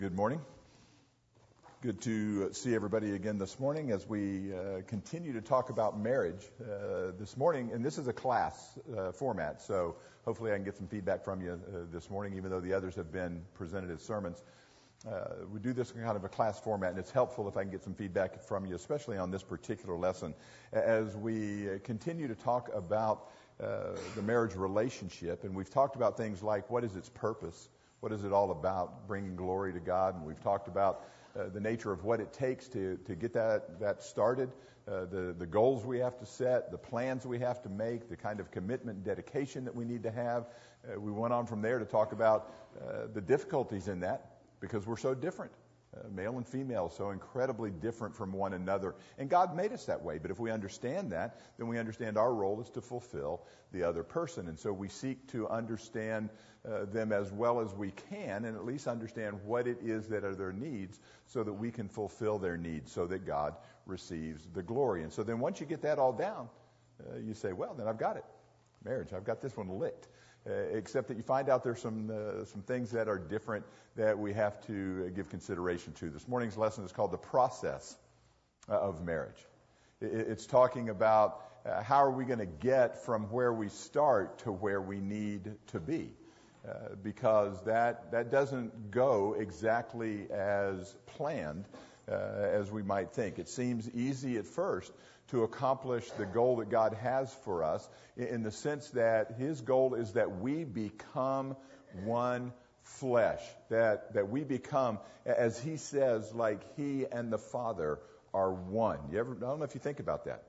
Good morning. Good to see everybody again this morning as we continue to talk about marriage this morning. And this is a class format, so hopefully I can get some feedback from you this morning, even though the others have been presented as sermons. We do this in kind of a class format, and it's helpful if I can get some feedback from you, especially on this particular lesson. As we continue to talk about the marriage relationship, and we've talked about things like what is its purpose, what is it all about, bringing glory to God, and we've talked about the nature of what it takes to get that started, the goals we have to set, the plans we have to make, the kind of commitment and dedication that we need to have. We went on from there to talk about the difficulties in that because we're so different. Male and female, so incredibly different from one another. And God made us that way. But if we understand that, then we understand our role is to fulfill the other person. And so we seek to understand them as well as we can, and at least understand what it is that are their needs so that we can fulfill their needs so that God receives the glory. And so then once you get that all down, you say, well, then I've got it. Marriage, I've got this one licked. Except that you find out there's some things that are different that we have to give consideration to. This morning's lesson is called The Process of Marriage. It's talking about how are we going to get from where we start to where we need to be. Because that doesn't go exactly as planned as we might think. It seems easy at first to accomplish the goal that God has for us in the sense that His goal is that we become one flesh, that we become, as He says, like He and the Father are one. I don't know if you think about that.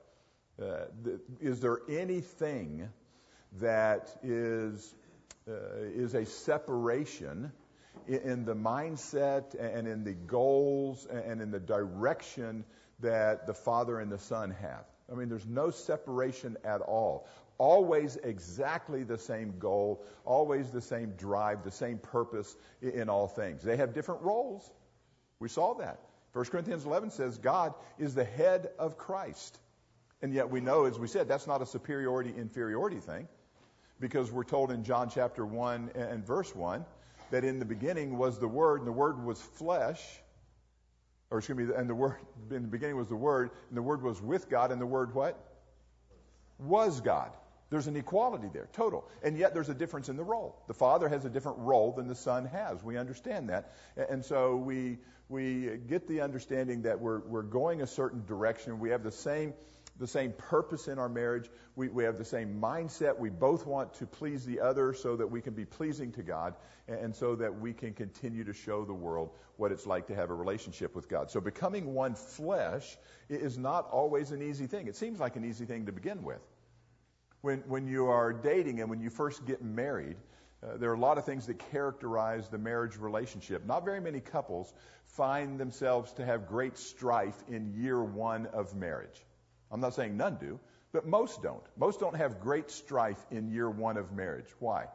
Is there anything that is a separation in the mindset and in the goals and in the direction that the Father and the Son have? I mean, there's no separation at all. Always exactly the same goal, always the same drive, the same purpose in all things. They have different roles. We saw that. 1 Corinthians 11 says God is the head of Christ. And yet we know, as we said, that's not a superiority-inferiority thing, because we're told in John chapter 1 and verse 1 that in the beginning was the Word, and the Word was flesh. And the Word, in the beginning was the Word, and the Word was with God, and the Word what? Was God. There's an equality there, total. And yet there's a difference in the role. The Father has a different role than the Son has. We understand that. And so we get the understanding that we're going a certain direction. We have the same purpose in our marriage. We have the same mindset. We both want to please the other so that we can be pleasing to God and so that we can continue to show the world what it's like to have a relationship with God. So becoming one flesh is not always an easy thing. It seems like an easy thing to begin with. When you are dating and when you first get married, there are a lot of things that characterize the marriage relationship. Not very many couples find themselves to have great strife in year one of marriage. I'm not saying none do, but most don't. Most don't have great strife in year one of marriage. Why?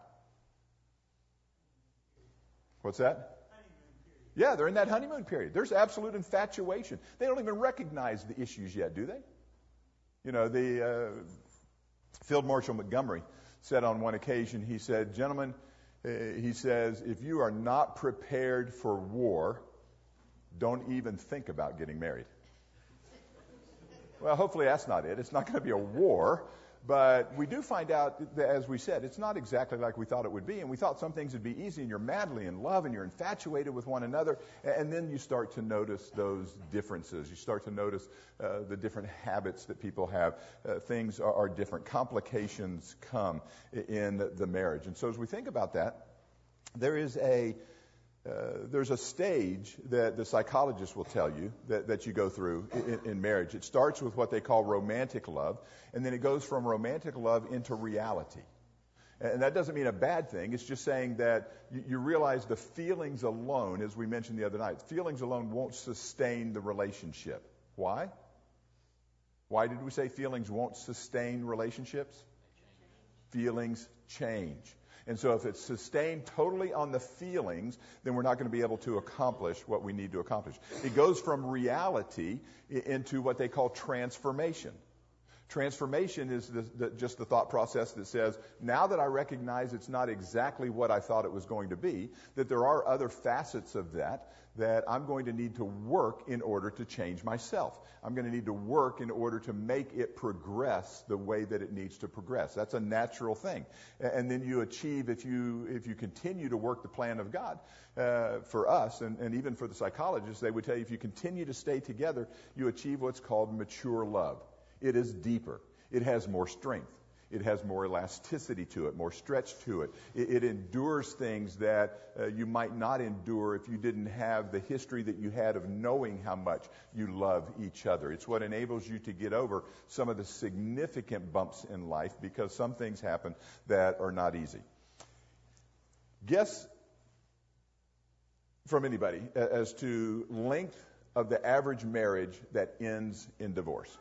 What's that? Yeah, they're in that honeymoon period. There's absolute infatuation. They don't even recognize the issues yet, do they? You know, the Field Marshal Montgomery said on one occasion, he said, gentlemen, he says, if you are not prepared for war, don't even think about getting married. Well, hopefully that's not it. It's not going to be a war. But we do find out that, as we said, it's not exactly like we thought it would be. And we thought some things would be easy, and you're madly in love, and you're infatuated with one another. And then you start to notice those differences. You start to notice the different habits that people have. Things are different. Complications come in the marriage. And so as we think about that, there's a stage that the psychologists will tell you that you go through in marriage. It starts with what they call romantic love, and then it goes from romantic love into reality. And that doesn't mean a bad thing. It's just saying that you realize the feelings alone, as we mentioned the other night, feelings alone won't sustain the relationship. Why? Why did we say feelings won't sustain relationships? Feelings change. And so if it's sustained totally on the feelings, then we're not going to be able to accomplish what we need to accomplish. It goes from reality into what they call transformation. Transformation is just the thought process that says, now that I recognize it's not exactly what I thought it was going to be, that there are other facets of that I'm going to need to work in order to change myself. I'm going to need to work in order to make it progress the way that it needs to progress. That's a natural thing. And then you achieve, if you continue to work the plan of God, for us, and even for the psychologists, they would tell you if you continue to stay together, you achieve what's called mature love. It is deeper. It has more strength. It has more elasticity to it, more stretch to it. It endures things that you might not endure if you didn't have the history that you had of knowing how much you love each other. It's what enables you to get over some of the significant bumps in life, because some things happen that are not easy. Guess from anybody as to length of the average marriage that ends in divorce.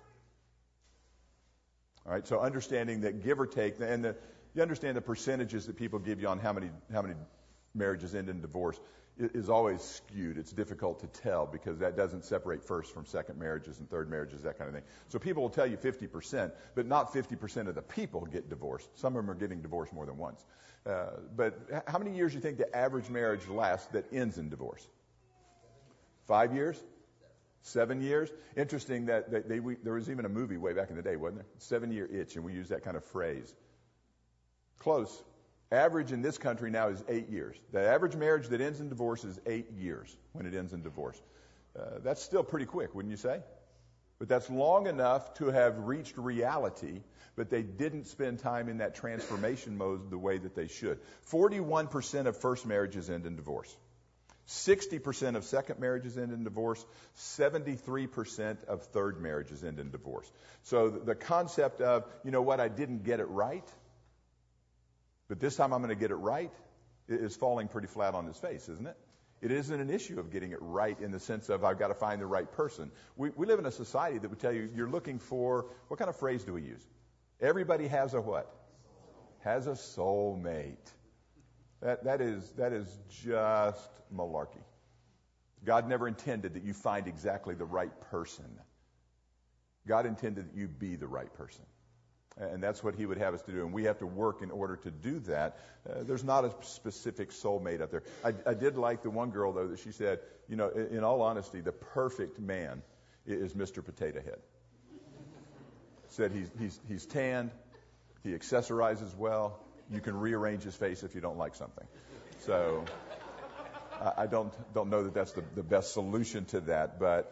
All right, so understanding that, give or take, and you understand the percentages that people give you on how many marriages end in divorce is always skewed. It's difficult to tell because that doesn't separate first from second marriages and third marriages, that kind of thing. So people will tell you 50%, but not 50% of the people get divorced. Some of them are getting divorced more than once. But how many years do you think the average marriage lasts that ends in divorce? 5 years? 7 years? Interesting that there was even a movie way back in the day, wasn't there? 7-year itch, and we use that kind of phrase. Close. Average in this country now is 8 years. The average marriage that ends in divorce is 8 years when it ends in divorce. That's still pretty quick, wouldn't you say? But that's long enough to have reached reality, but they didn't spend time in that transformation mode the way that they should. 41% of first marriages end in divorce. 60% of second marriages end in divorce. 73% of third marriages end in divorce. So the concept of, you know what, I didn't get it right, but this time I'm going to get it right, is falling pretty flat on its face, isn't it? It isn't an issue of getting it right in the sense of I've got to find the right person. We live in a society that would tell you you're looking for, what kind of phrase do we use? Everybody has a what? Has a soulmate. That is just malarkey. God never intended that you find exactly the right person. God intended that you be the right person. And that's what he would have us to do. And we have to work in order to do that. There's not a specific soulmate out there. I did like the one girl, though, that she said, you know, in all honesty, the perfect man is Mr. Potato Head. Said he's tanned. He accessorizes well. You can rearrange his face if you don't like something. So I don't know that that's the best solution to that. But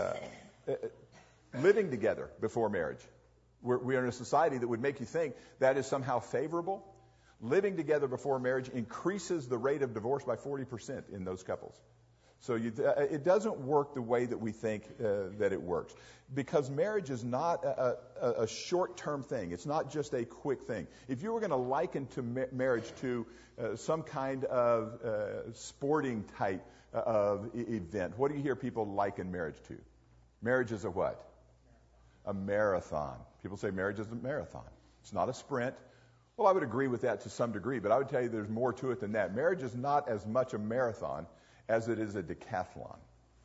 living together before marriage. We're in a society that would make you think that is somehow favorable. Living together before marriage increases the rate of divorce by 40% in those couples. So it doesn't work the way that we think that it works. Because marriage is not a short-term thing. It's not just a quick thing. If you were going to liken marriage to some kind of sporting type of event, what do you hear people liken marriage to? Marriage is a what? A marathon. People say marriage is a marathon. It's not a sprint. Well, I would agree with that to some degree, but I would tell you there's more to it than that. Marriage is not as much a marathon as it is a decathlon.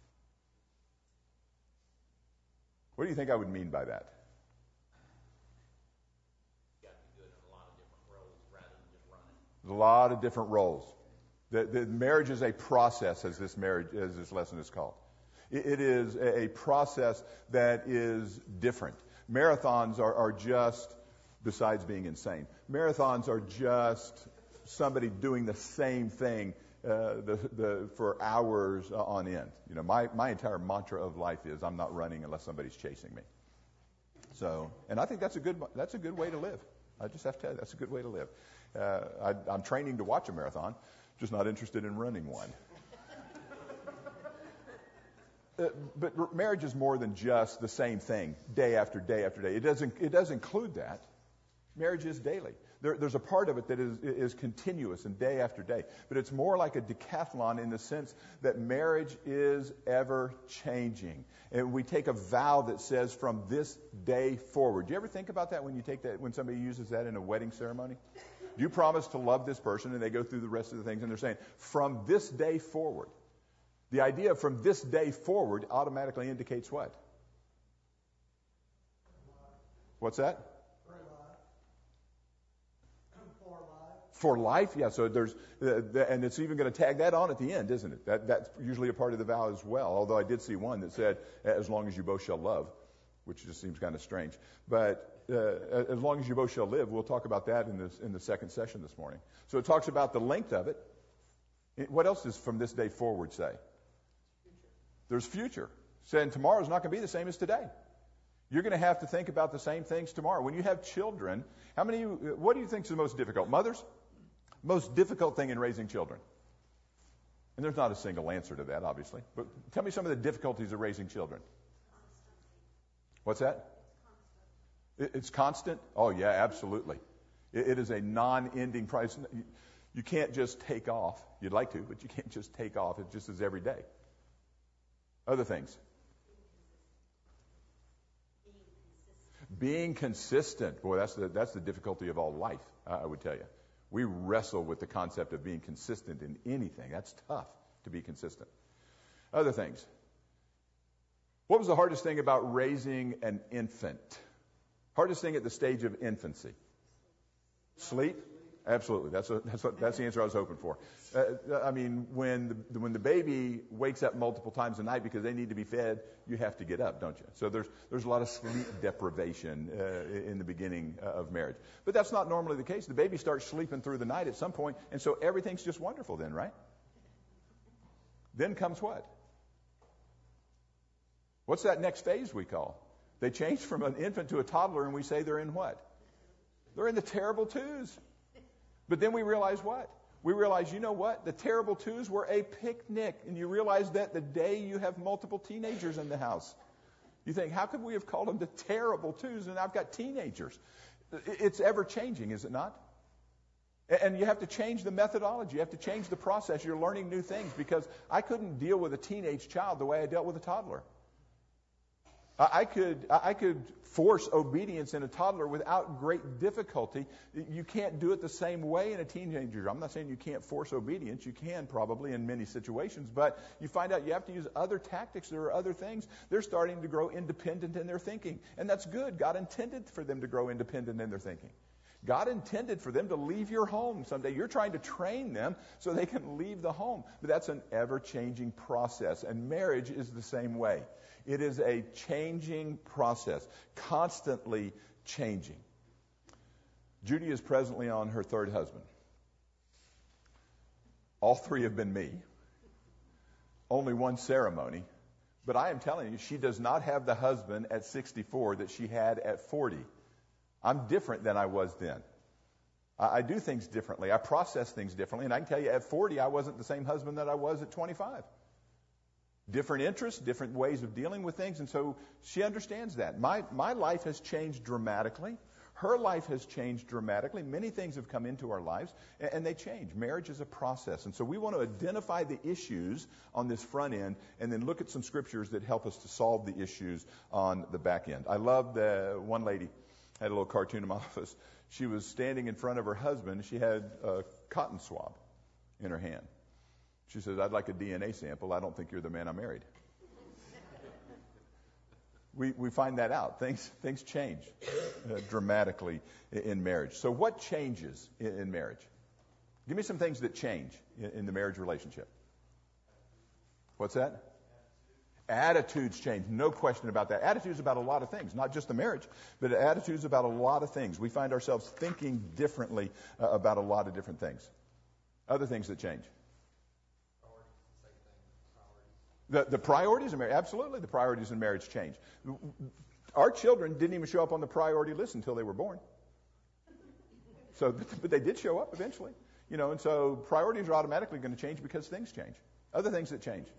What do you think I would mean by that? You got to be good in a lot of different roles rather than just running. A lot of different roles. The marriage is a process, as this lesson is called. It is a process that is different. Marathons are just, besides being insane, marathons are just somebody doing the same thing for hours on end. You know, my entire mantra of life is I'm not running unless somebody's chasing me. So, and I think that's a good way to live. I just have to tell you, that's a good way to live. I'm training to watch a marathon, just not interested in running one. But marriage is more than just the same thing day after day after day. It does include that. Marriage is daily. There's a part of it that is continuous and day after day. But it's more like a decathlon in the sense that marriage is ever changing. And we take a vow that says from this day forward. Do you ever think about that when somebody uses that in a wedding ceremony? You promise to love this person, and they go through the rest of the things, and they're saying, from this day forward. The idea of from this day forward automatically indicates what? What's that? For life. For life, yeah. So there's, and it's even going to tag that on at the end, isn't it? That's usually a part of the vow as well. Although I did see one that said, as long as you both shall love, which just seems kind of strange. But as long as you both shall live, we'll talk about that in the second session this morning. So it talks about the length of it. What else does from this day forward say? There's future. Saying tomorrow's not going to be the same as today. You're going to have to think about the same things tomorrow. When you have children, what do you think is the most difficult? Mothers? Most difficult thing in raising children? And there's not a single answer to that, obviously. But tell me some of the difficulties of raising children. What's that? It's constant? Oh, yeah, absolutely. It is a non-ending price. You can't just take off. You'd like to, but you can't just take off. It just is every day. Other things? Being consistent. Boy, that's the difficulty of all life, I would tell you. We wrestle with the concept of being consistent in anything. That's tough to be consistent. Other things. What was the hardest thing about raising an infant? Hardest thing at the stage of infancy? Sleep? Absolutely. That's the answer I was hoping for. I mean, when the baby wakes up multiple times a night because they need to be fed, you have to get up, don't you? So there's a lot of sleep deprivation in the beginning of marriage. But that's not normally the case. The baby starts sleeping through the night at some point, and so everything's just wonderful then, right? Then comes what? What's that next phase we call? They change from an infant to a toddler, and we say they're in what? They're in the terrible twos. But then we realize what? We realize, you know what? The terrible twos were a picnic. And you realize that the day you have multiple teenagers in the house. You think, how could we have called them the terrible twos and I've got teenagers? It's ever changing, is it not? And you have to change the methodology. You have to change the process. You're learning new things because I couldn't deal with a teenage child the way I dealt with a toddler. I could force obedience in a toddler without great difficulty. You can't do it the same way in a teenager. I'm not saying you can't force obedience. You can probably in many situations, but you find out you have to use other tactics. There are other things. They're starting to grow independent in their thinking, and that's good. God intended for them to grow independent in their thinking. God intended for them to leave your home someday. You're trying to train them so they can leave the home. But that's an ever-changing process, and marriage is the same way. It is a changing process, constantly changing. Judy is presently on her third husband. All three have been me. Only one ceremony. But I am telling you, she does not have the husband at 64 that she had at 40. I'm different than I was then. I do things differently. I process things differently. And I can tell you, at 40, I wasn't the same husband that I was at 25. Different interests, different ways of dealing with things. And so she understands that. My life has changed dramatically. Her life has changed dramatically. Many things have come into our lives, and they change. Marriage is a process. And so we want to identify the issues on this front end and then look at some scriptures that help us to solve the issues on the back end. I love one lady had a little cartoon in my office. She was standing in front of her husband. She had a cotton swab in her hand. She says, I'd like a DNA sample. I don't think you're the man I married. We find that out. Things change dramatically in marriage. So what changes in marriage? Give me some things that change in the marriage relationship. What's that? Attitudes change. No question about that. Attitudes about a lot of things, not just the marriage, but attitudes about a lot of things. We find ourselves thinking differently about a lot of different things. Other things that change. The priorities in marriage, absolutely, the priorities in marriage change. Our children didn't even show up on the priority list until they were born. So, but they did show up eventually, and so priorities are automatically going to change because things change. Other things that change.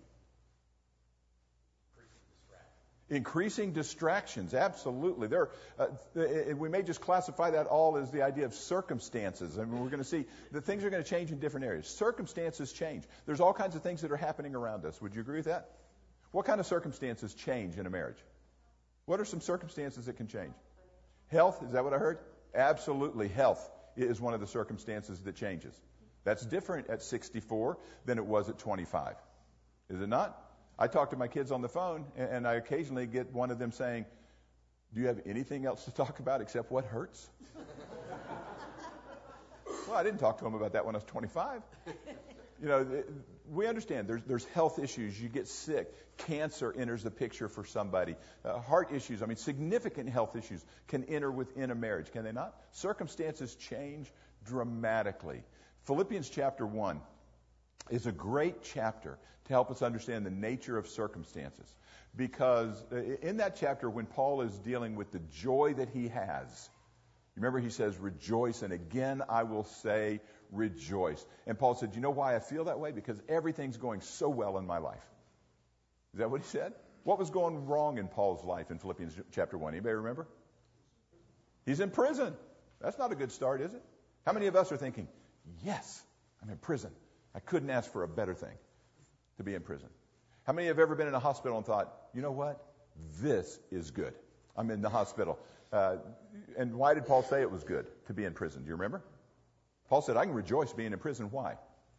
Increasing distractions, absolutely. We may just classify that all as the idea of circumstances. I mean, we're going to see that things are going to change in different areas. Circumstances change. There's all kinds of things that are happening around us. Would you agree with that? What kind of circumstances change in a marriage? What are some circumstances that can change? Health, is that what I heard? Absolutely. Health is one of the circumstances that changes. That's different at 64 than it was at 25. Is it not? I talk to my kids on the phone, and I occasionally get one of them saying, Do you have anything else to talk about except what hurts? Well, I didn't talk to him about that when I was 25. We understand there's health issues. You get sick. Cancer enters the picture for somebody. Heart issues, significant health issues can enter within a marriage, can they not? Circumstances change dramatically. Philippians chapter 1 is a great chapter to help us understand the nature of circumstances. Because in that chapter, when Paul is dealing with the joy that he has, remember he says, rejoice, and again I will say, rejoice. And Paul said, you know why I feel that way? Because everything's going so well in my life. Is that what he said? What was going wrong in Paul's life in Philippians chapter 1? Anybody remember? He's in prison. That's not a good start, is it? How many of us are thinking, yes, I'm in prison. I couldn't ask for a better thing to be in prison. How many have ever been in a hospital and thought, you know what? This is good. I'm in the hospital. And why did Paul say it was good to be in prison? Do you remember? Paul said, I can rejoice being in prison. Why?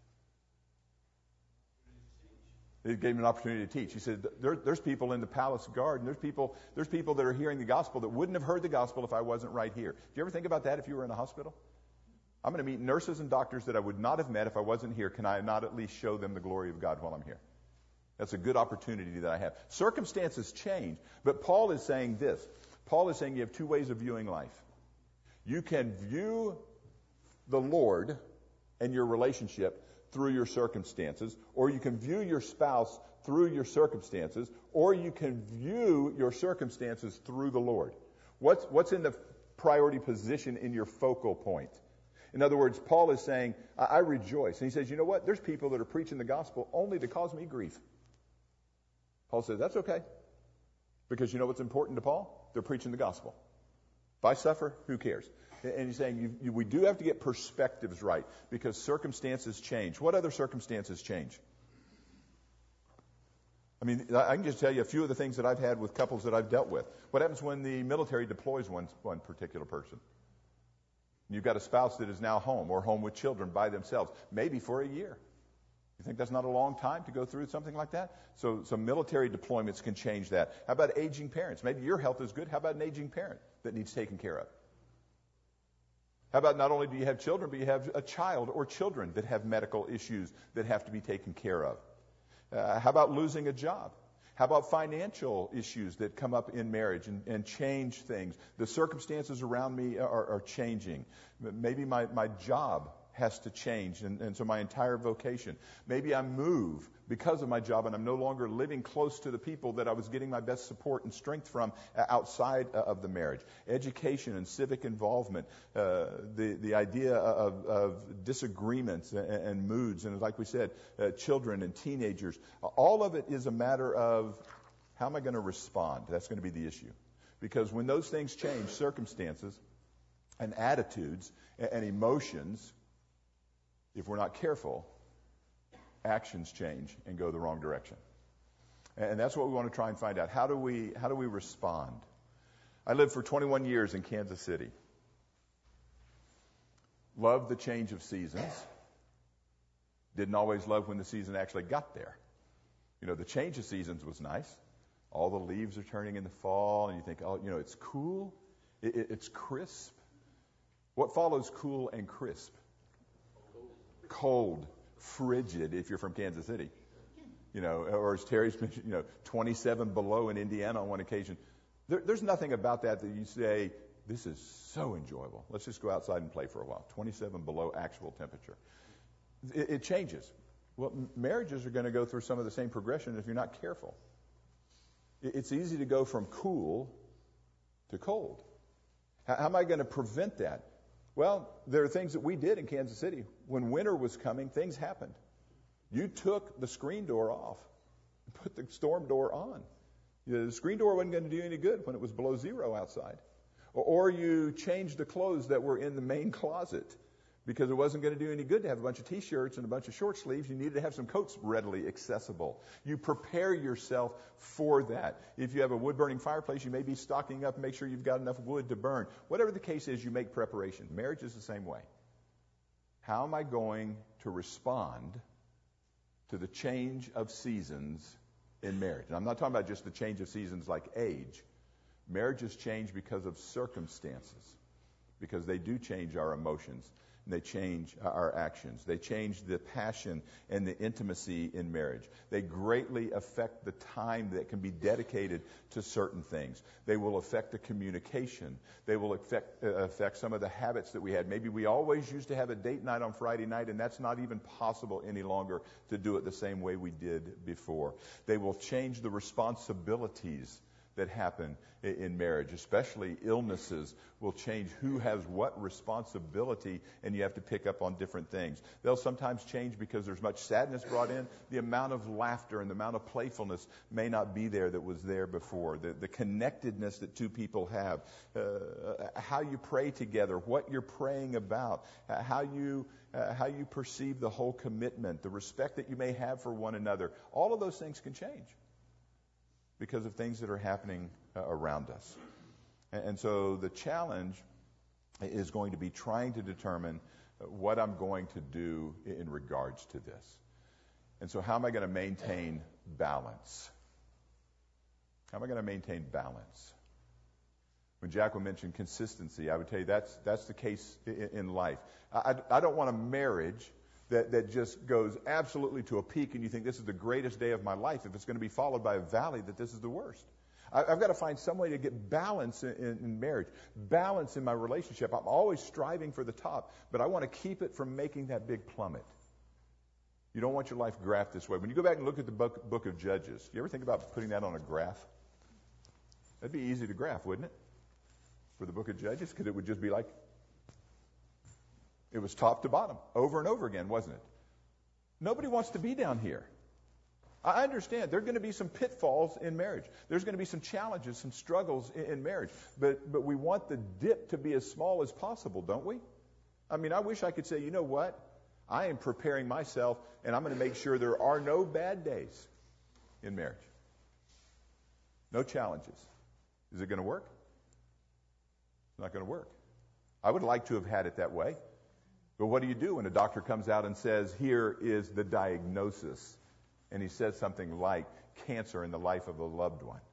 It gave him an opportunity to teach. He said, there's people in the palace guard, and there's people that are hearing the gospel that wouldn't have heard the gospel if I wasn't right here. Do you ever think about that if you were in a hospital? I'm going to meet nurses and doctors that I would not have met if I wasn't here. Can I not at least show them the glory of God while I'm here? That's a good opportunity that I have. Circumstances change, but Paul is saying this. Paul is saying you have two ways of viewing life. You can view the Lord and your relationship through your circumstances, or you can view your spouse through your circumstances, or you can view your circumstances through the Lord. What's in the priority position in your focal point? In other words, Paul is saying, I rejoice. And he says, you know what? There's people that are preaching the gospel only to cause me grief. Paul says, that's okay. Because you know what's important to Paul? They're preaching the gospel. If I suffer, who cares? And he's saying we do have to get perspectives right because circumstances change. What other circumstances change? I can just tell you a few of the things that I've had with couples that I've dealt with. What happens when the military deploys one particular person? You've got a spouse that is now home or home with children by themselves, maybe for a year. You think that's not a long time to go through something like that? So military deployments can change that. How about aging parents? Maybe your health is good. How about an aging parent that needs taken care of? How about not only do you have children, but you have a child or children that have medical issues that have to be taken care of? How about losing a job? How about financial issues that come up in marriage and change things? The circumstances around me are changing. Maybe my job has to change, and so my entire vocation. Maybe I move because of my job, and I'm no longer living close to the people that I was getting my best support and strength from outside of the marriage. Education and civic involvement, the idea of disagreements and moods, and like we said, children and teenagers. All of it is a matter of how am I going to respond? That's going to be the issue. Because when those things change, circumstances and attitudes and emotions, if we're not careful, actions change and go the wrong direction. And that's what we want to try and find out. How do we respond? I lived for 21 years in Kansas City. Loved the change of seasons. Didn't always love when the season actually got there. The change of seasons was nice. All the leaves are turning in the fall, and you think, it's cool. It's crisp. What follows cool and crisp? Cold, frigid, if you're from Kansas City. Or as Terry's mentioned, 27 below in Indiana on one occasion. There's nothing about that you say, this is so enjoyable. Let's just go outside and play for a while. 27 below actual temperature. It changes. Well, marriages are going to go through some of the same progression if you're not careful. It's easy to go from cool to cold. How am I going to prevent that? Well, there are things that we did in Kansas City. When winter was coming, things happened. You took the screen door off and put the storm door on. The screen door wasn't going to do any good when it was below zero outside. Or you changed the clothes that were in the main closet because it wasn't going to do any good to have a bunch of T-shirts and a bunch of short sleeves. You needed to have some coats readily accessible. You prepare yourself for that. If you have a wood-burning fireplace, you may be stocking up and make sure you've got enough wood to burn. Whatever the case is, you make preparation. Marriage is the same way. How am I going to respond to the change of seasons in marriage? And I'm not talking about just the change of seasons like age, Marriages change because of circumstances, because they do change our emotions, and they change our actions. They change the passion and the intimacy in marriage. They greatly affect the time that can be dedicated to certain things. They will affect the communication. They will affect some of the habits that we had. Maybe we always used to have a date night on Friday night, and that's not even possible any longer to do it the same way we did before. They will change the responsibilities that happen in marriage, especially illnesses, will change who has what responsibility, and you have to pick up on different things. They'll sometimes change because there's much sadness brought in. The amount of laughter and the amount of playfulness may not be there that was there before. The connectedness that two people have, how you pray together, what you're praying about, how you perceive the whole commitment, the respect that you may have for one another. All of those things can change because of things that are happening around us. And so the challenge is going to be trying to determine what I'm going to do in regards to this. And so how am I going to maintain balance? How am I going to maintain balance? When Jacqueline mentioned consistency, I would tell you that's the case in life. I don't want a marriage that just goes absolutely to a peak and you think this is the greatest day of my life, if it's going to be followed by a valley, that this is the worst. I've got to find some way to get balance in marriage, balance in my relationship. I'm always striving for the top, but I want to keep it from making that big plummet. You don't want your life graphed this way. When you go back and look at the book of Judges, you ever think about putting that on a graph? That'd be easy to graph, wouldn't it? For the book of Judges, because it would just be like, it was top to bottom, over and over again, wasn't it? Nobody wants to be down here. I understand there are going to be some pitfalls in marriage. There's going to be some challenges, some struggles in marriage. But we want the dip to be as small as possible, don't we? I mean, I wish I could say, you know what? I am preparing myself, and I'm going to make sure there are no bad days in marriage. No challenges. Is it going to work? It's not going to work. I would like to have had it that way. But what do you do when a doctor comes out and says, here is the diagnosis, and he says something like cancer in the life of a loved one?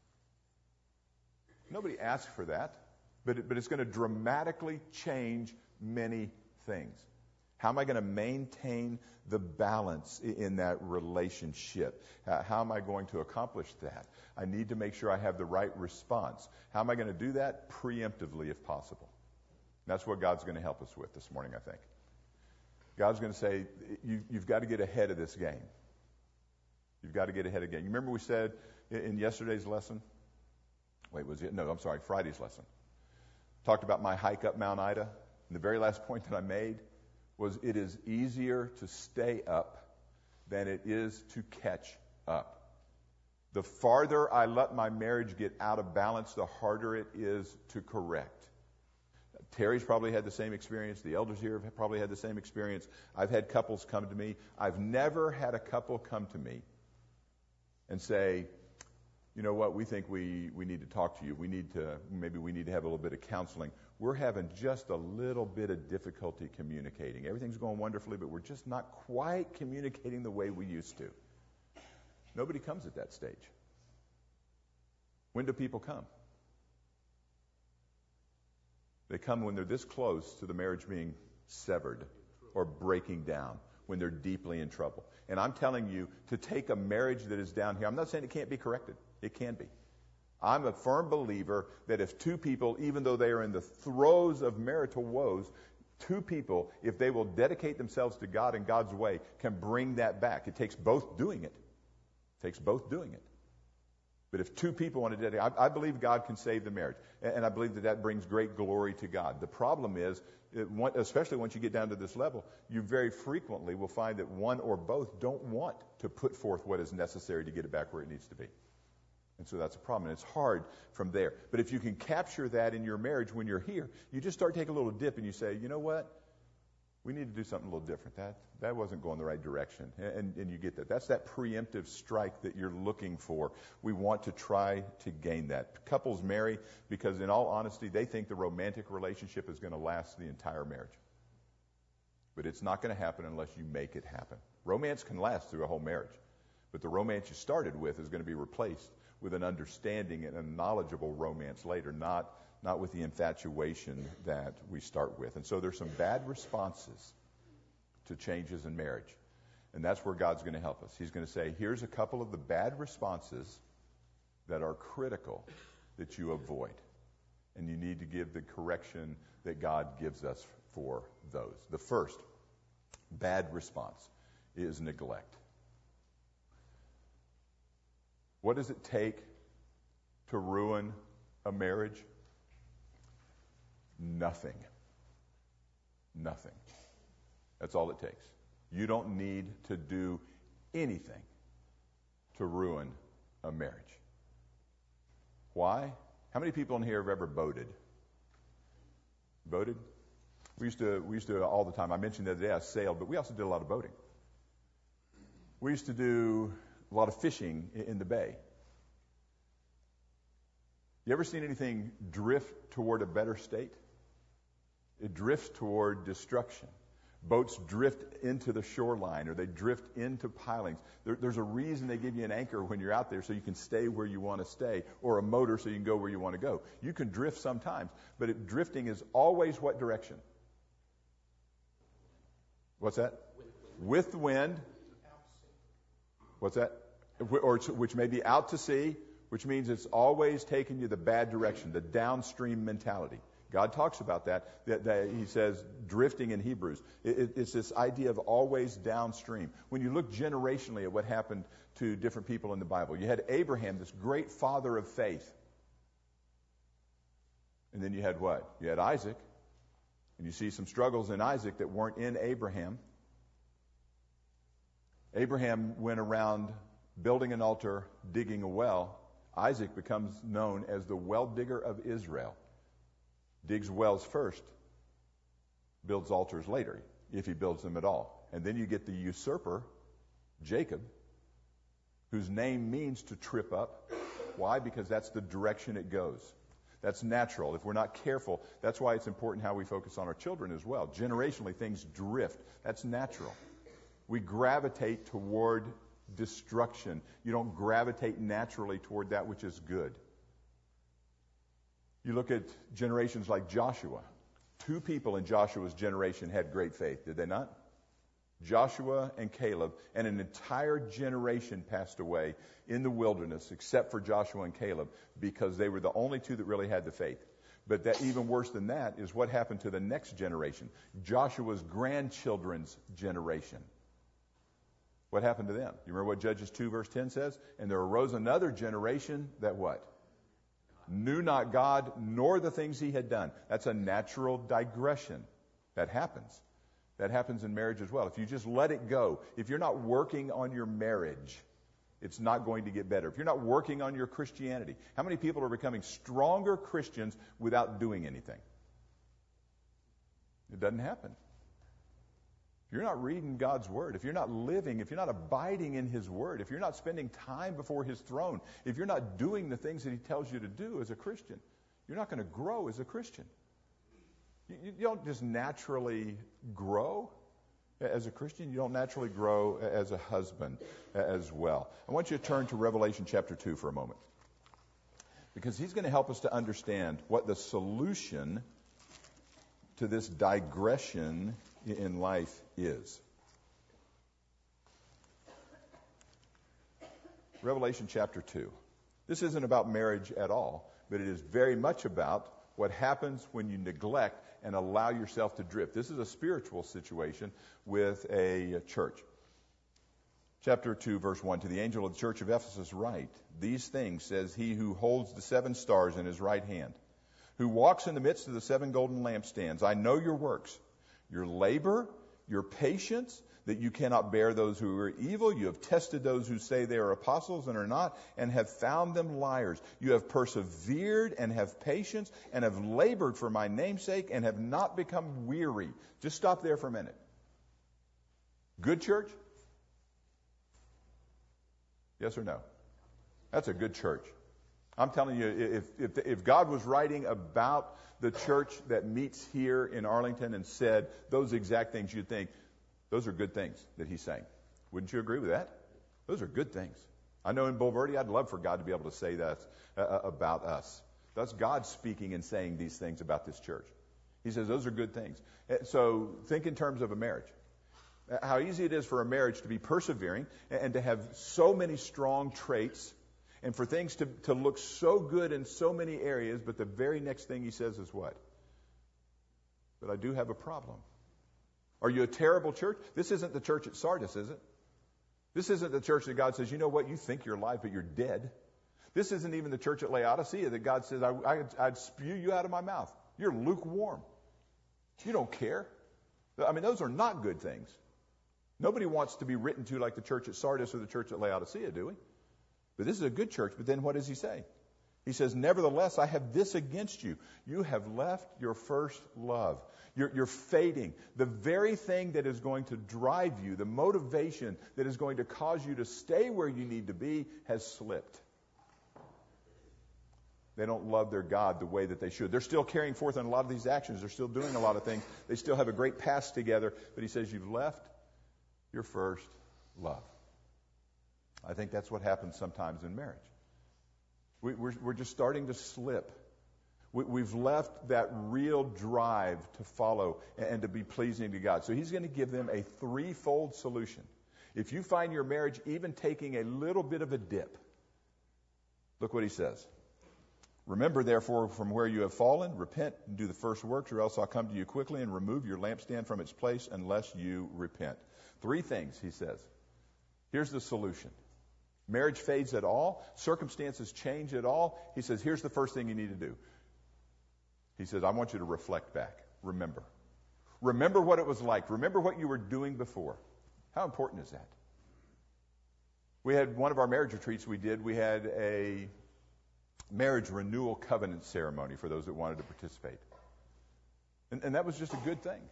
Nobody asked for that, but it's going to dramatically change many things. How am I going to maintain the balance in that relationship? How am I going to accomplish that? I need to make sure I have the right response. How am I going to do that? Preemptively, if possible. That's what God's going to help us with this morning, I think. God's going to say, you've got to get ahead of this game. You've got to get ahead of the game. You remember we said in yesterday's lesson? Friday's lesson. Talked about my hike up Mount Ida. And the very last point that I made was it is easier to stay up than it is to catch up. The farther I let my marriage get out of balance, the harder it is to correct. Terry's probably had the same experience. The elders here have probably had the same experience. I've had couples come to me. I've never had a couple come to me and say, you know what, we think we need to talk to you. Maybe we need to have a little bit of counseling. We're having just a little bit of difficulty communicating. Everything's going wonderfully, but we're just not quite communicating the way we used to. Nobody comes at that stage. When do people come? They come when they're this close to the marriage being severed or breaking down, when they're deeply in trouble. And I'm telling you, to take a marriage that is down here, I'm not saying it can't be corrected. It can be. I'm a firm believer that if two people, even though they are in the throes of marital woes, two people, if they will dedicate themselves to God and God's way, can bring that back. It takes both doing it. It takes both doing it. But if two people want to dedicate, I believe God can save the marriage. And I believe that brings great glory to God. The problem is, especially once you get down to this level, you very frequently will find that one or both don't want to put forth what is necessary to get it back where it needs to be. And so that's a problem. And it's hard from there. But if you can capture that in your marriage when you're here, you just start taking a little dip and you say, you know what? We need to do something a little different. That wasn't going the right direction. And you get that. That's that preemptive strike that you're looking for. We want to try to gain that. Couples marry because, in all honesty, they think the romantic relationship is going to last the entire marriage. But it's not going to happen unless you make it happen. Romance can last through a whole marriage. But the romance you started with is going to be replaced with an understanding and a knowledgeable romance later, not with the infatuation that we start with. And so there's some bad responses to changes in marriage. And that's where God's going to help us. He's going to say, here's a couple of the bad responses that are critical that you avoid. And you need to give the correction that God gives us for those. The first bad response is neglect. What does it take to ruin a marriage? Nothing. Nothing. That's all it takes. You don't need to do anything to ruin a marriage. Why? How many people in here have ever boated? Boated? We used to all the time. I mentioned the other day I sailed, but we also did a lot of boating. We used to do a lot of fishing in the bay. You ever seen anything drift toward a better state? It drifts toward destruction. Boats drift into the shoreline, or they drift into pilings. There's a reason they give you an anchor when you're out there, so you can stay where you want to stay, or a motor so you can go where you want to go. You can drift sometimes, but drifting is always what direction? What's that? With the wind. What's that? Or which may be out to sea, which means it's always taking you the bad direction, the downstream mentality. God talks about that he says drifting in Hebrews. It's this idea of always downstream. When you look generationally at what happened to different people in the Bible, you had Abraham, this great father of faith. And then you had what? You had Isaac. And you see some struggles in Isaac that weren't in Abraham. Abraham went around building an altar, digging a well. Isaac becomes known as the well digger of Israel. Digs wells first, builds altars later, if he builds them at all. And then you get the usurper, Jacob, whose name means to trip up. Why? Because that's the direction it goes. That's natural. If we're not careful, that's why it's important how we focus on our children as well. Generationally, things drift. That's natural. We gravitate toward destruction. You don't gravitate naturally toward that which is good. You look at generations like Joshua. 2 people in Joshua's generation had great faith, did they not? Joshua and Caleb, and an entire generation passed away in the wilderness except for Joshua and Caleb because they were the only 2 that really had the faith. But that even worse than that is what happened to the next generation, Joshua's grandchildren's generation. What happened to them? You remember what Judges 2 verse 10 says? And there arose another generation that what? Knew not God nor the things he had done. That's a natural digression. That happens. That happens in marriage as well. If you just let it go, if you're not working on your marriage, it's not going to get better. If you're not working on your Christianity, how many people are becoming stronger Christians without doing anything? It doesn't happen. If you're not reading God's Word, if you're not living, if you're not abiding in His Word, if you're not spending time before His throne, if you're not doing the things that He tells you to do as a Christian, you're not going to grow as a Christian. You don't just naturally grow as a Christian. You don't naturally grow as a husband as well. I want you to turn to Revelation chapter 2 for a moment, because he's going to help us to understand what the solution to this digression in life is. Revelation chapter 2. This isn't about marriage at all, but it is very much about what happens when you neglect and allow yourself to drift. This is a spiritual situation with a church. Chapter 2, verse 1, to the angel of the church of Ephesus write, these things says he who holds the 7 stars in his right hand, who walks in the midst of the 7 golden lampstands. I know your works, your labor, your patience, that you cannot bear those who are evil. You have tested those who say they are apostles and are not, and have found them liars. You have persevered and have patience and have labored for my name's sake and have not become weary. Just stop there for a minute. Good church? Yes or no? That's a good church. I'm telling you, if God was writing about the church that meets here in Arlington and said those exact things, you'd think, those are good things that he's saying. Wouldn't you agree with that? Those are good things. I know in Bulverde, I'd love for God to be able to say that about us. That's God speaking and saying these things about this church. He says those are good things. So think in terms of a marriage. How easy it is for a marriage to be persevering and to have so many strong traits and for things to look so good in so many areas, but the very next thing he says is what? But I do have a problem. Are you a terrible church? This isn't the church at Sardis, is it? This isn't the church that God says, you know what, you think you're alive, but you're dead. This isn't even the church at Laodicea that God says, I'd spew you out of my mouth. You're lukewarm. You don't care. I mean, those are not good things. Nobody wants to be written to like the church at Sardis or the church at Laodicea, do we? But this is a good church. But then what does he say? He says, nevertheless, I have this against you. You have left your first love. You're fading. The very thing that is going to drive you, the motivation that is going to cause you to stay where you need to be, has slipped. They don't love their God the way that they should. They're still carrying forth on a lot of these actions. They're still doing a lot of things. They still have a great past together. But he says, you've left your first love. I think that's what happens sometimes in marriage. We're just starting to slip. We've left that real drive to follow and to be pleasing to God. So he's going to give them a threefold solution. If you find your marriage even taking a little bit of a dip, look what he says. Remember, therefore, from where you have fallen, repent and do the first works, or else I'll come to you quickly and remove your lampstand from its place unless you repent. 3 things, he says. Here's the solution. Marriage fades at all. Circumstances change at all. He says, here's the first thing you need to do. He says, I want you to reflect back. Remember. Remember what it was like. Remember what you were doing before. How important is that? We had one of our marriage retreats we did. We had a marriage renewal covenant ceremony for those that wanted to participate. And that was just a good thing.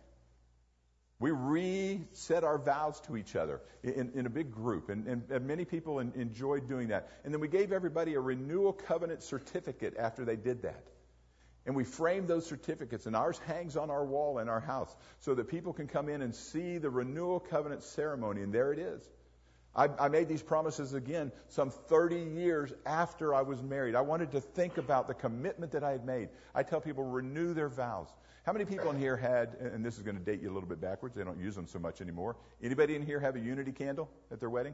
We reset our vows to each other in a big group, and many people enjoyed doing that. And then we gave everybody a renewal covenant certificate after they did that. And we framed those certificates, and ours hangs on our wall in our house so that people can come in and see the renewal covenant ceremony, and there it is. I made these promises again some 30 years after I was married. I wanted to think about the commitment that I had made. I tell people, renew their vows. How many people in here had, and this is going to date you a little bit backwards, they don't use them so much anymore. Anybody in here have a unity candle at their wedding?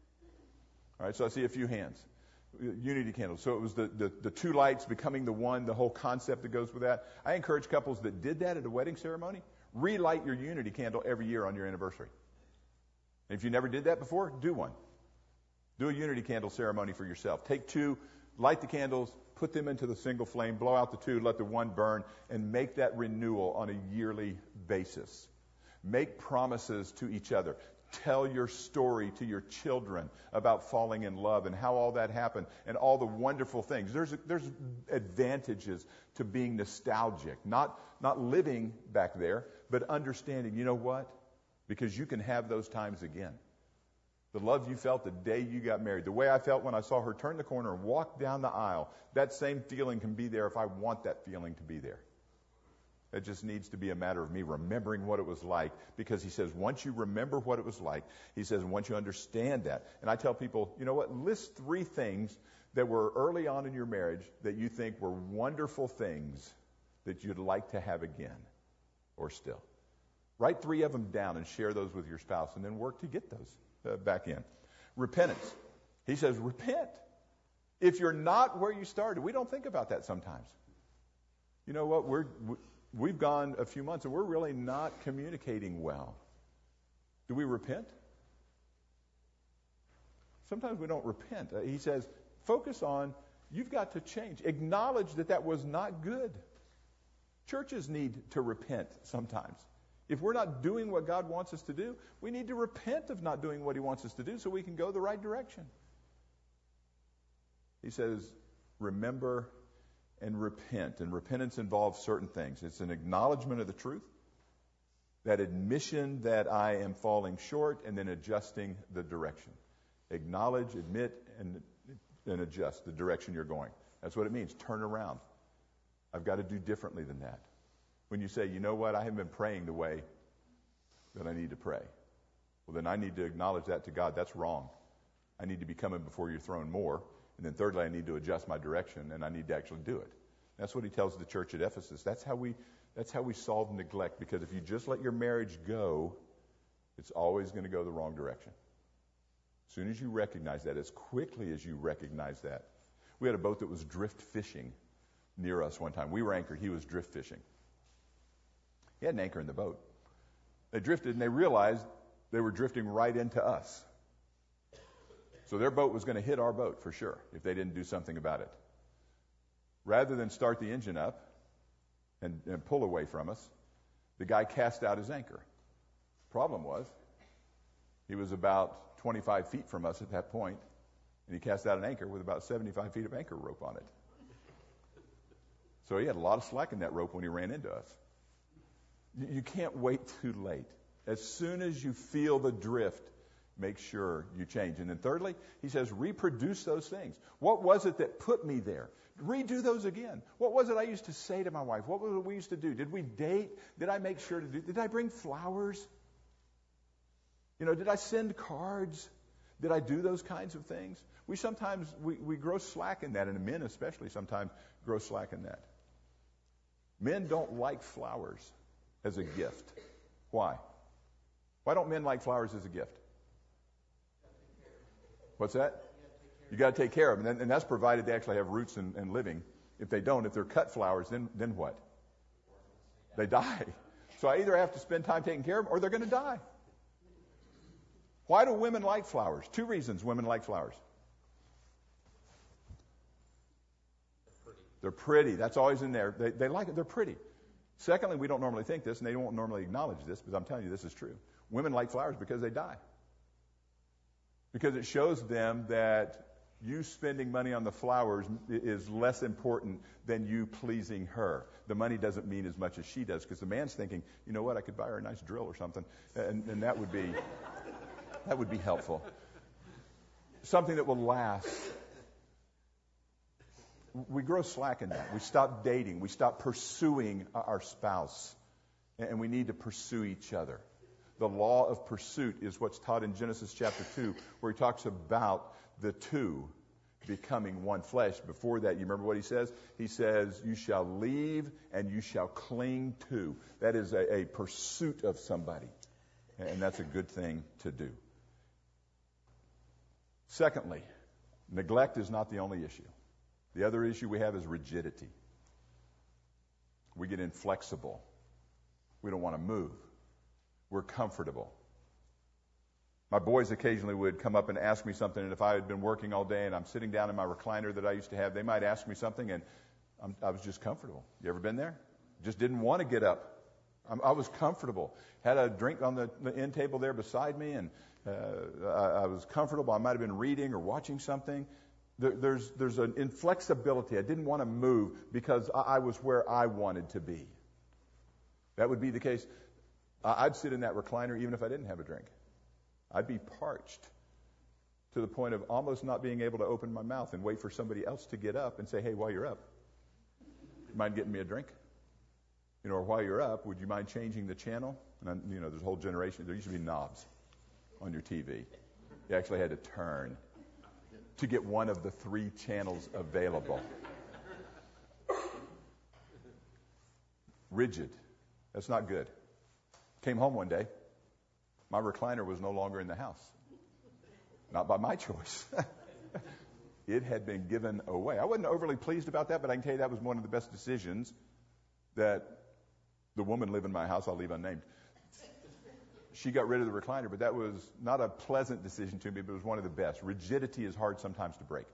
All right, so I see a few hands. Unity candles. So it was the 2 lights becoming the one, the whole concept that goes with that. I encourage couples that did that at a wedding ceremony, relight your unity candle every year on your anniversary. If you never did that before, do one. Do a unity candle ceremony for yourself. Take 2, light the candles, put them into the single flame, blow out the 2, let the 1 burn, and make that renewal on a yearly basis. Make promises to each other. Tell your story to your children about falling in love and how all that happened and all the wonderful things. There's advantages to being nostalgic, not living back there, but understanding, you know what? Because you can have those times again. The love you felt the day you got married, the way I felt when I saw her turn the corner and walk down the aisle, that same feeling can be there if I want that feeling to be there. It just needs to be a matter of me remembering what it was like, because he says once you remember what it was like, he says once you understand that. And I tell people, you know what, list 3 things that were early on in your marriage that you think were wonderful things that you'd like to have again or still. Write 3 of them down and share those with your spouse, and then work to get those back in. Repentance. He says, repent. If you're not where you started, we don't think about that sometimes. You know what? We've gone a few months, and we're really not communicating well. Do we repent? Sometimes we don't repent. He says, focus on, you've got to change. Acknowledge that was not good. Churches need to repent sometimes. If we're not doing what God wants us to do, we need to repent of not doing what he wants us to do so we can go the right direction. He says, remember and repent. And repentance involves certain things. It's an acknowledgement of the truth, that admission that I am falling short, and then adjusting the direction. Acknowledge, admit, and adjust the direction you're going. That's what it means. Turn around. I've got to do differently than that. When you say, you know what, I haven't been praying the way that I need to pray. Well, then I need to acknowledge that to God. That's wrong. I need to be coming before you're throwing more. And then thirdly, I need to adjust my direction, and I need to actually do it. That's what he tells the church at Ephesus. That's how we solve neglect, because if you just let your marriage go, it's always going to go the wrong direction. As soon as you recognize that, as quickly as you recognize that. We had a boat that was drift fishing near us one time. We were anchored. He was drift fishing. He had an anchor in the boat. They drifted, and they realized they were drifting right into us. So their boat was going to hit our boat for sure if they didn't do something about it. Rather than start the engine up and pull away from us, the guy cast out his anchor. Problem was, he was about 25 feet from us at that point, and he cast out an anchor with about 75 feet of anchor rope on it. So he had a lot of slack in that rope when he ran into us. You can't wait too late. As soon as you feel the drift, make sure you change. And then thirdly, he says, reproduce those things. What was it that put me there? Redo those again. What was it I used to say to my wife? What was it we used to do? Did we date? Did I make sure to do? Did I bring flowers? Did I send cards? Did I do those kinds of things? We sometimes grow slack in that, and men especially sometimes grow slack in that. Men don't like flowers as a gift. Why? Why don't men like flowers as a gift? What's that? You got to take care of them, and that's provided they actually have roots and living. If they don't, if they're cut flowers, then what? They die. So I either have to spend time taking care of them, or they're going to die. Why do women like flowers? 2 reasons women like flowers. They're pretty. That's always in there. They like it. They're pretty. Secondly, we don't normally think this, and they don't normally acknowledge this, but I'm telling you this is true. Women like flowers because they die. Because it shows them that you spending money on the flowers is less important than you pleasing her. The money doesn't mean as much as she does, because the man's thinking, you know what, I could buy her a nice drill or something, and that would be helpful. Something that will last. We grow slack in that. We stop dating. We stop pursuing our spouse, and we need to pursue each other. The law of pursuit is what's taught in Genesis chapter 2, where he talks about the two becoming one flesh. Before that, you remember what he says? He says, you shall leave and you shall cling to. That is a pursuit of somebody, and that's a good thing to do. Secondly, neglect is not the only issue. The other issue we have is rigidity. We get inflexible. We don't want to move. We're comfortable. My boys occasionally would come up and ask me something, and if I had been working all day and I'm sitting down in my recliner that I used to have, they might ask me something, and I was just comfortable. You ever been there? Just didn't want to get up. I was comfortable. Had a drink on the end table there beside me, and I was comfortable. I might have been reading or watching something. There's an inflexibility. I didn't want to move because I was where I wanted to be. That would be the case. I'd sit in that recliner even if I didn't have a drink. I'd be parched to the point of almost not being able to open my mouth and wait for somebody else to get up and say, hey, while you're up, you mind getting me a drink? Or while you're up, would you mind changing the channel? And there's a whole generation. There used to be knobs on your TV. You actually had to turn to get one of the 3 channels available. Rigid. That's not good. Came home one day. My recliner was no longer in the house. Not by my choice. It had been given away. I wasn't overly pleased about that, but I can tell you that was one of the best decisions that the woman living in my house, I'll leave unnamed, she got rid of the recliner, but that was not a pleasant decision to me, but it was one of the best. Rigidity is hard sometimes to break.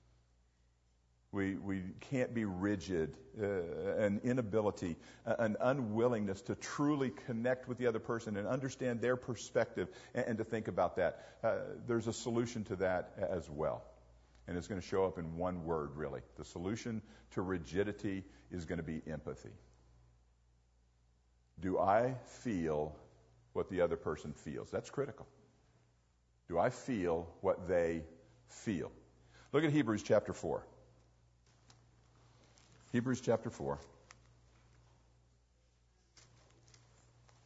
We can't be rigid, an inability, an unwillingness to truly connect with the other person and understand their perspective and to think about that. There's a solution to that as well. And it's going to show up in one word, really. The solution to rigidity is going to be empathy. Do I feel what the other person feels? That's critical. Do I feel what they feel? Look at Hebrews chapter 4. Hebrews chapter 4.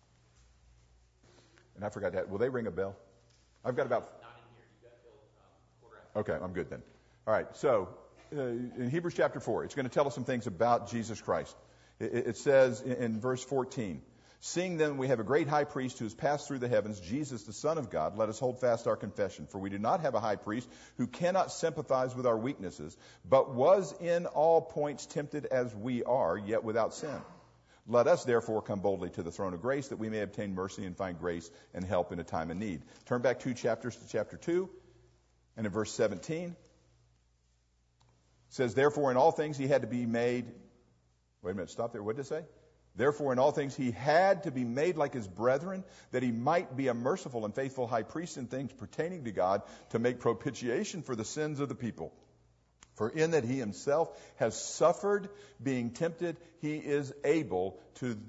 And I forgot that. Will they ring a bell? I've got about... Not in here. You got till Okay, I'm good then. All right, so in Hebrews chapter 4, it's going to tell us some things about Jesus Christ. It says in verse 14, seeing then we have a great high priest who has passed through the heavens, Jesus, the Son of God, let us hold fast our confession. For we do not have a high priest who cannot sympathize with our weaknesses, but was in all points tempted as we are, yet without sin. Let us therefore come boldly to the throne of grace, that we may obtain mercy and find grace and help in a time of need. Turn back 2 chapters to chapter 2, and in verse 17, it says, therefore in all things he had to be made... Wait a minute, stop there. What did it say? Therefore, in all things, he had to be made like his brethren, that he might be a merciful and faithful high priest in things pertaining to God, to make propitiation for the sins of the people. For in that he himself has suffered being tempted, he is able to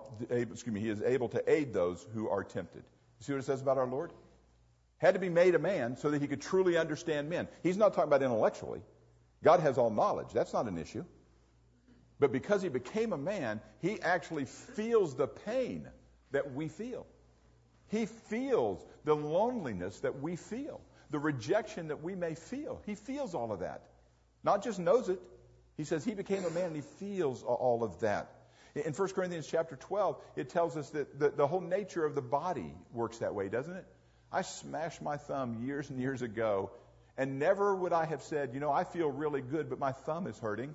aid those who are tempted. You see what it says about our Lord? Had to be made a man so that he could truly understand men. He's not talking about intellectually. God has all knowledge. That's not an issue. But because he became a man, he actually feels the pain that we feel. He feels the loneliness that we feel, the rejection that we may feel. He feels all of that. Not just knows it. He says he became a man and he feels all of that. In 1 Corinthians chapter 12, it tells us that the whole nature of the body works that way, doesn't it? I smashed my thumb years and years ago, and never would I have said, I feel really good, but my thumb is hurting.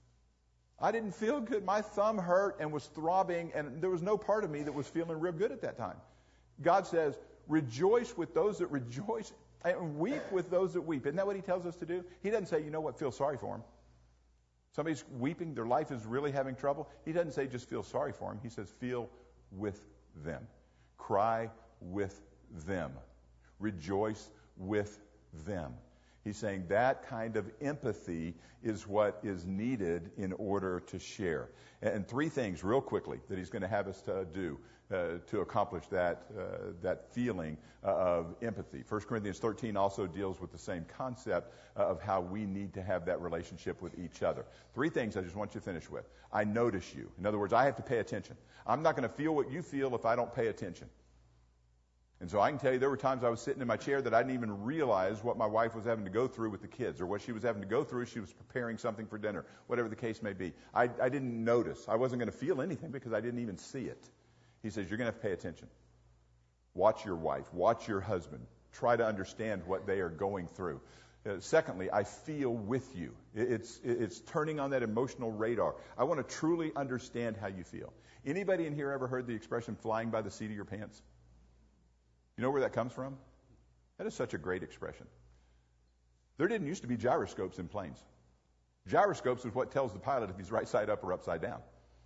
I didn't feel good. My thumb hurt and was throbbing, and there was no part of me that was feeling real good at that time. God says, rejoice with those that rejoice and weep with those that weep. Isn't that what he tells us to do? He doesn't say, feel sorry for them. Somebody's weeping, their life is really having trouble. He doesn't say just feel sorry for them. He says feel with them. Cry with them. Rejoice with them. He's saying that kind of empathy is what is needed in order to share. And 3 things real quickly that he's going to have us to do to accomplish that feeling of empathy. 1 Corinthians 13 also deals with the same concept of how we need to have that relationship with each other. 3 things I just want you to finish with. I notice you. In other words, I have to pay attention. I'm not going to feel what you feel if I don't pay attention. And so I can tell you there were times I was sitting in my chair that I didn't even realize what my wife was having to go through with the kids, or what she was having to go through as she was preparing something for dinner, whatever the case may be. I didn't notice. I wasn't going to feel anything because I didn't even see it. He says, you're going to have to pay attention. Watch your wife. Watch your husband. Try to understand what they are going through. Secondly, I feel with you. It's turning on that emotional radar. I want to truly understand how you feel. Anybody in here ever heard the expression flying by the seat of your pants? You know where that comes from? That is such a great expression. There didn't used to be gyroscopes in planes. Gyroscopes is what tells the pilot if he's right side up or upside down.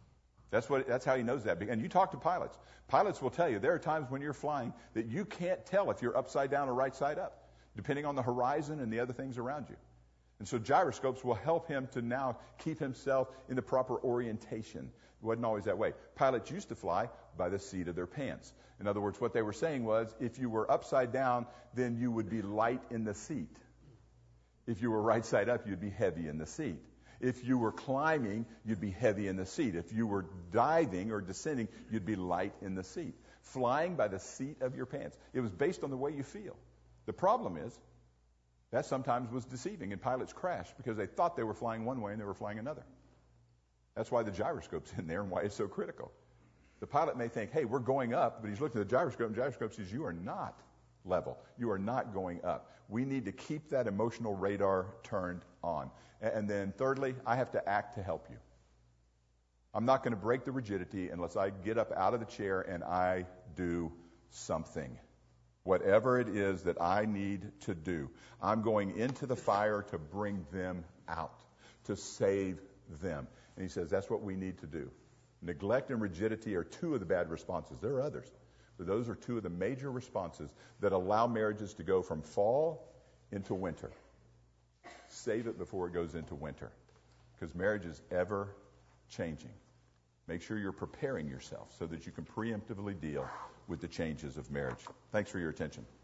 That's how he knows that. And you talk to pilots. Pilots will tell you there are times when you're flying that you can't tell if you're upside down or right side up, depending on the horizon and the other things around you. And so gyroscopes will help him to now keep himself in the proper orientation. It wasn't always that way. Pilots used to fly by the seat of their pants. In other words, what they were saying was, if you were upside down, then you would be light in the seat. If you were right side up, you'd be heavy in the seat. If you were climbing, you'd be heavy in the seat. If you were diving or descending, you'd be light in the seat. Flying by the seat of your pants. It was based on the way you feel. The problem is, that sometimes was deceiving, and pilots crashed because they thought they were flying one way and they were flying another. That's why the gyroscope's in there and why it's so critical. The pilot may think, hey, we're going up, but he's looking at the gyroscope, and the gyroscope says, you are not level. You are not going up. We need to keep that emotional radar turned on. And then thirdly, I have to act to help you. I'm not going to break the rigidity unless I get up out of the chair and I do something. Whatever it is that I need to do, I'm going into the fire to bring them out, to save them. And he says that's what we need to do. Neglect and rigidity are 2 of the bad responses. There are others, but those are 2 of the major responses that allow marriages to go from fall into winter. Save it before it goes into winter, because marriage is ever changing. Make sure you're preparing yourself so that you can preemptively deal with the changes of marriage. Thanks for your attention.